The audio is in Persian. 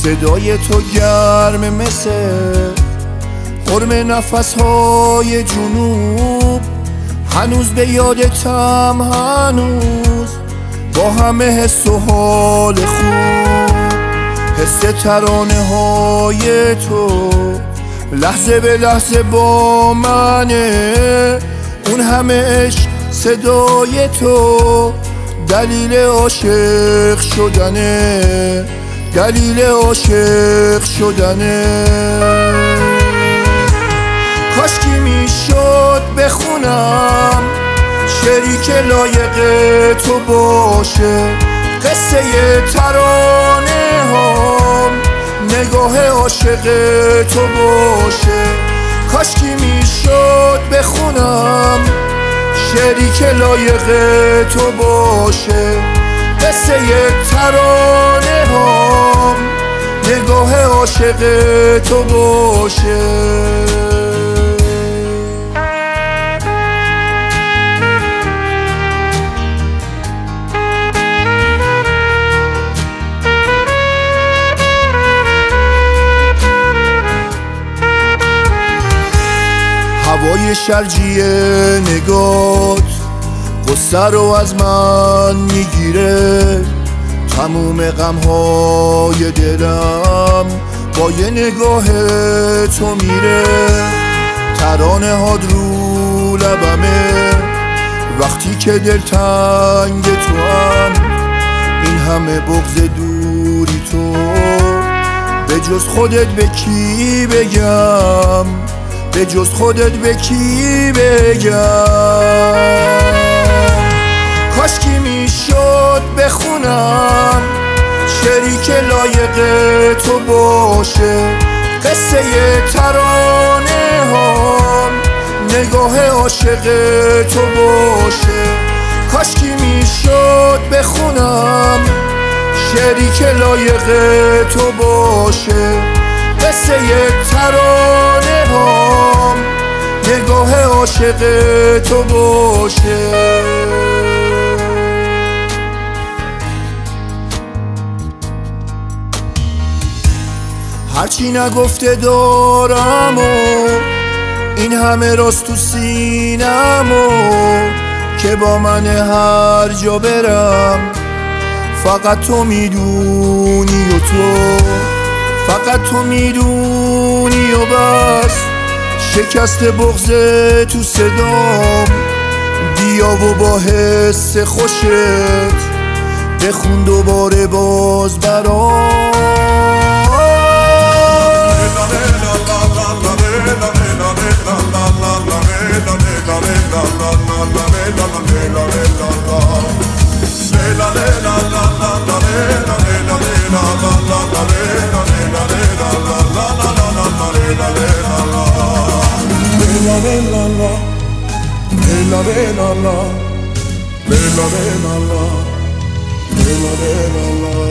صدای تو گرم مثل حرم نفسهای جنوب. هنوز به یادتم، هنوز با همه حس و حال خوب. حس ترانه های تو لحظه به لحظه با منه. اون همه عشق صدای تو دلیل عاشق شدنه، دلیل عاشق شدنه. کاشکی میشد بخونم شعری که لایق تو باشه. قصه ترانه هم نگاه عاشق تو باشه. کاشکی میشد بخونم شعری که لایق تو باشه. قصه ترانه هم نگاه عاشق تو باشه. هوای شرجی نگات قصه رو از من میگیره. تموم غمهای دلم با یه نگاه تو میره. ترانه هات رو لبمه وقتی که دلتنگ تو هم. این همه بغض دوری تو به جز خودت به کی بگم؟ به جز خودت به کی بگم؟ کاشکی میشد بخونم شعری که لایق تو باشه. قصه ترانه هم نگاه عاشق تو باشه. کاشکی میشد بخونم شعری که لایق تو باشه. قصه ترانه هم نگاه عاشق تو باشه. هرچی نگفته دارم و این همه راست تو سینم و که با من هر جا برم فقط تو میدونی و تو فقط تو میدونی و بس. شکست بغض تو صدام بیا و با حس خوشت بخون دوباره باز برام. La la la la la la la la la la la.